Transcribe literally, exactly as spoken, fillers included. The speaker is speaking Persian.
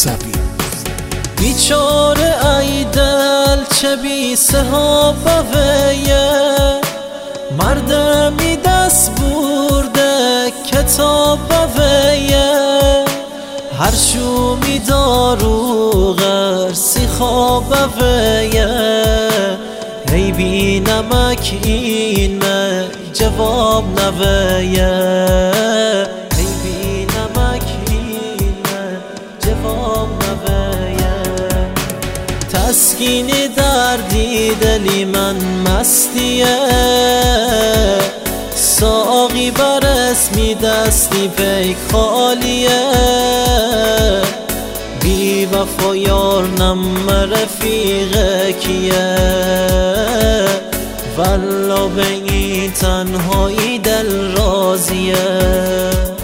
موسوی. بیچاره ای دل چه بی صحابه ویه، مردمی دست برده کتاب ویه، هر شومی دارو غرسی خواب ویه، هی بی نمک این جواب نویه، هی بی نمک این جواب نویه. تسکین دردی دلی من مستیه، ساقی بر اسمی دستی پیک خالیه، بی وفا یار نم رفیق کیه، والا به این تنهایی دل راضیه.